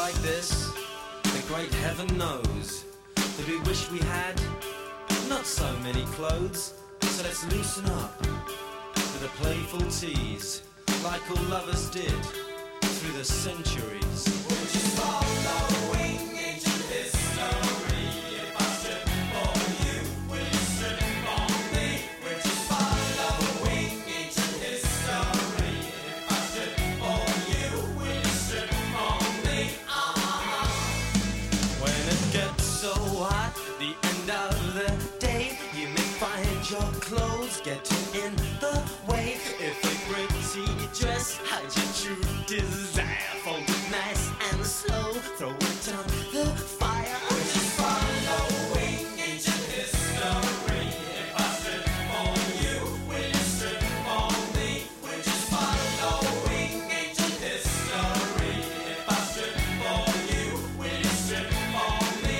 like this, the great heaven knows that we wish we had not so many clothes. So let's loosen up with a playful tease, like all lovers did through the centuries. Would you following ancient history? If I strip for you, will you strip for me? Would you following ancient history? If I strip for you, will you strip for me? When it gets so hot, the end of the day, you may find your clothes getting in the way. If a pretty dress hides your true desire, fold it nice and slow, throw it on the fire. Would you following ancient history? If I strip for you, will you strip for me? Would you following ancient history? If I strip for you, will you strip for me?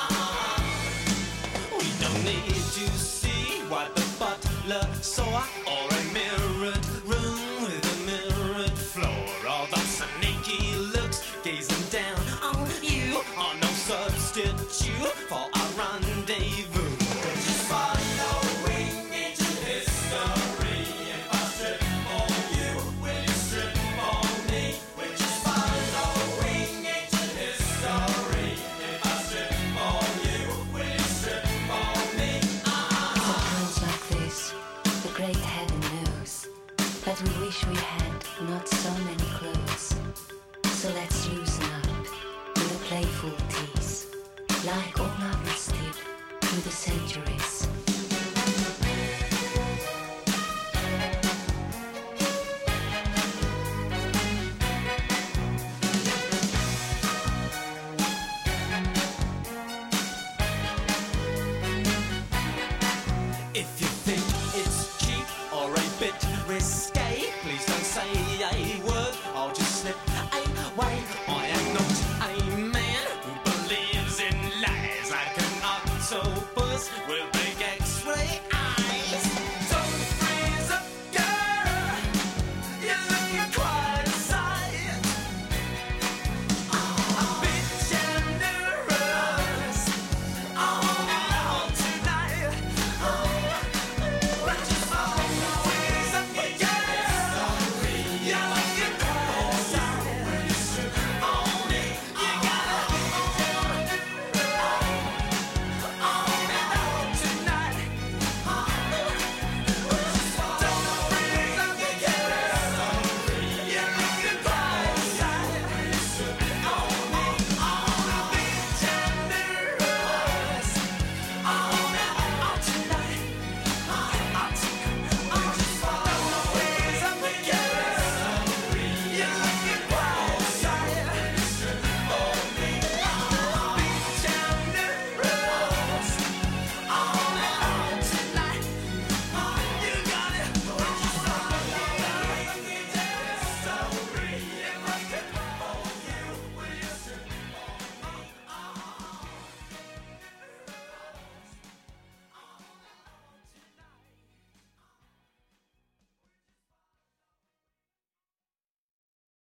We don't need to see what the butler saw, or a mirrored room with a mirrored floor. All those sneaky looks gazing down on you are no substitute for a rendezvous. We're just following ancient history. If I strip for you, will you strip for me? We're just following ancient history. If I strip for you, will you strip for me? Sometimes like this, the great heaven knows that we wish we had not so many clothes. So let's loosen up with a playful tease, like all lovers did through the centuries.